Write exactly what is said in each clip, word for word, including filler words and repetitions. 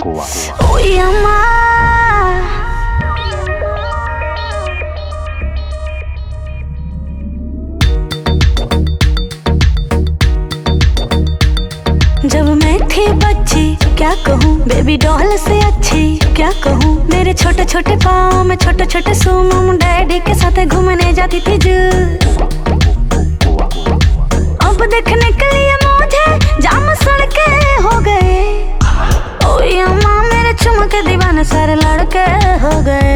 गोवा। ओए अम्मा जब मैं थी बच्ची क्या कहूँ, बेबी डॉल से अच्छी क्या कहूँ। मेरे छोटे छोटे पाँव में छोटे छोटे सुमो, डैडी के साथ घूमने जाती थी जू। अब देखने के लिए मुझे जाम सड़के हो गए। ओए अम्मा मेरे चुम के दीवाने सारे लड़के हो गए।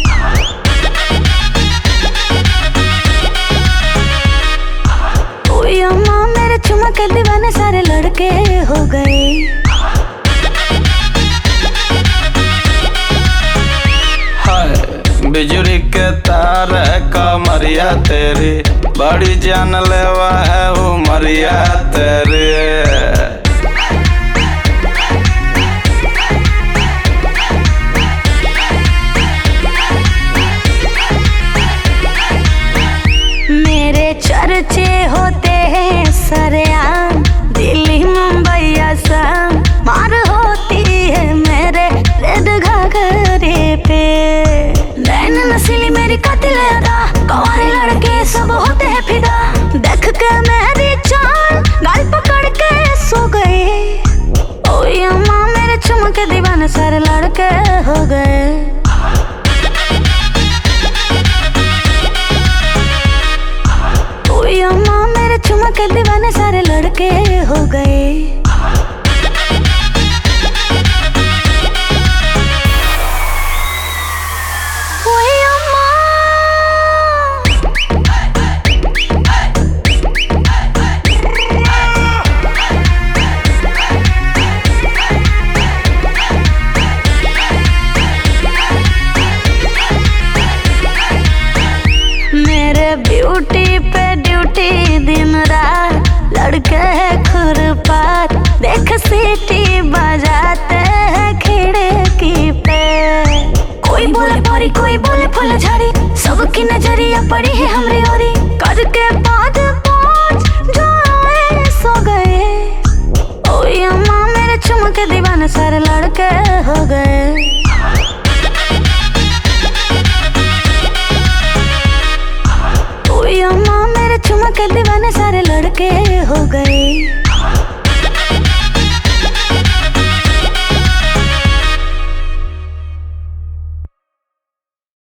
ओए अम्मा मेरे चुम के दीवाने सारे लड़के हो गए। बिजली के तार कमरिया तेरी, बड़ी जान लेवा है उमरिया तेरी। मेरे चर्चे होते हैं सरेआम, दिल्ली मुंबई असम मार होती है मेरे रेड घाघरे पे। नैन नसीली मेरी कातिल अदा, कवारे लड़के सब होते हैं फिदा। देख के मेरी चाल गाल पकड़ के सो गए। ओए अम्मा मेरे चुम के दीवाने सारे लड़के हो गए। ओए अम्मा मेरे चुम के दीवाने सारे लड़के हो गए। ब्यूटी पे ड्यूटी दिन रात, लड़के है खुरपात। देख सीटी बजाते हैं खिड़की पे। कोई बोले परी कोई बोले फूल झड़ी, सबकी नजरिया पड़ी है हमरे ओरी। करके बाद पहुंच जाए सो गए। ओए अम्मा मेरे चुम के दीवाने सारे लड़के हो गए। ओए अम्मा मेरे चुम के दीवाने सारे लड़के हो गए।